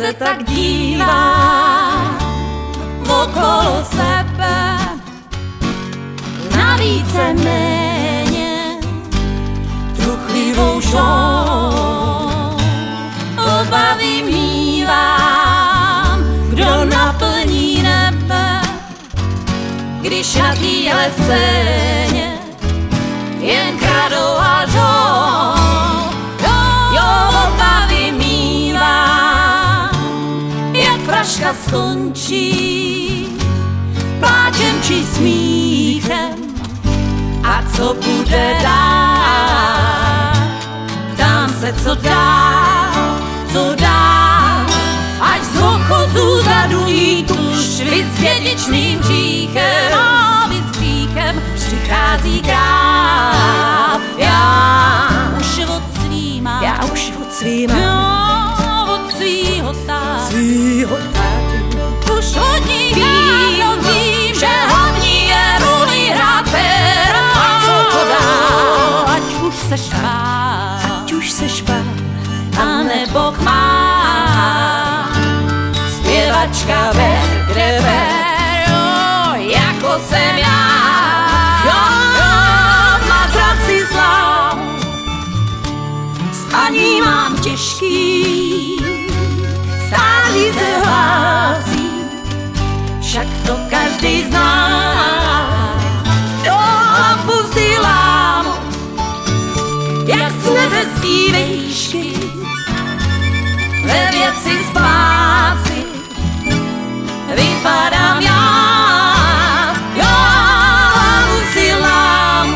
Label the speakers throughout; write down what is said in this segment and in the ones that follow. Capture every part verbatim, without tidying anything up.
Speaker 1: se tak dívám okolo sebe, na víceméně truchlivou show. Obavy mívám, kdo naplní nebe, když na téhle scéně jen kradou a žou. Jo, obavy mívám, jak fraška skončí pláčem či smíchem, a co bude dál. Ptám se, co dál, co dál, až z ochozu zaduní tuž vy s dědičným hříchem, a vy s hříchem přichází král. Já už od svýma,
Speaker 2: Já už od svýma,
Speaker 1: jo, od svýho táty,
Speaker 2: svýho táty,
Speaker 1: už od ní dávno vím, že hlavní je roli hrát fér. A co to dál, ať už seš pán,
Speaker 2: ať už seš pán,
Speaker 1: a nebo kmár. Zpěvačka ber, kde ber, jo, jako jsem já. Jo, jo, matraci zlám, staní mám těžký, stáří se hlásí, však to každý zná. Jo, a posílám, jak z nebesí výšky, ve věci spásy vypadám já. Jo, a posílám,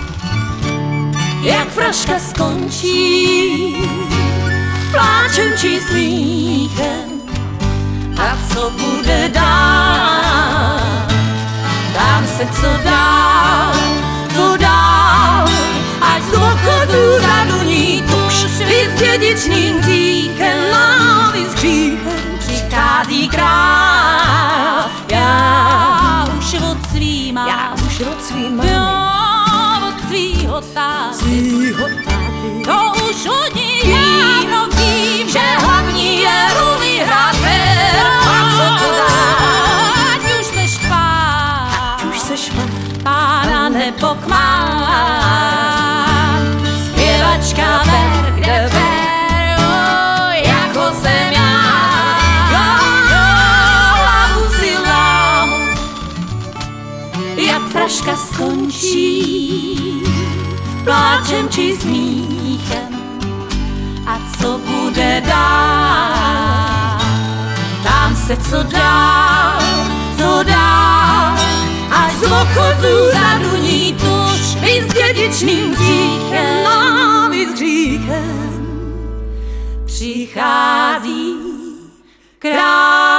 Speaker 1: jak fraška skončí pláčem či smíchem, a co bude dál. Dám se, co dál, co dál, až z ochodu zaduní tuž vy s dědičným hříchem, a vy s hříchem přichází král. Já už od svýma,
Speaker 2: já už od svýma,
Speaker 1: jo, od svýho táty,
Speaker 2: svýho táty,
Speaker 1: to už od ní dávno vím, že hlavní je roli hrát fér. A co to dá, ať už seš pán,
Speaker 2: ať už seš pán,
Speaker 1: pána nebo kmár. Zpěvačka ber, kde ber, jo, jako jsem já. Jo, jo, hlavu si lámu, jak fraška skončí pláčem či smíchem, a co bude dál. Tam se, co dál, co dál, až z ochodu zaduní tuž vy s dědičným hříchem, a vy s hříchem přichází král.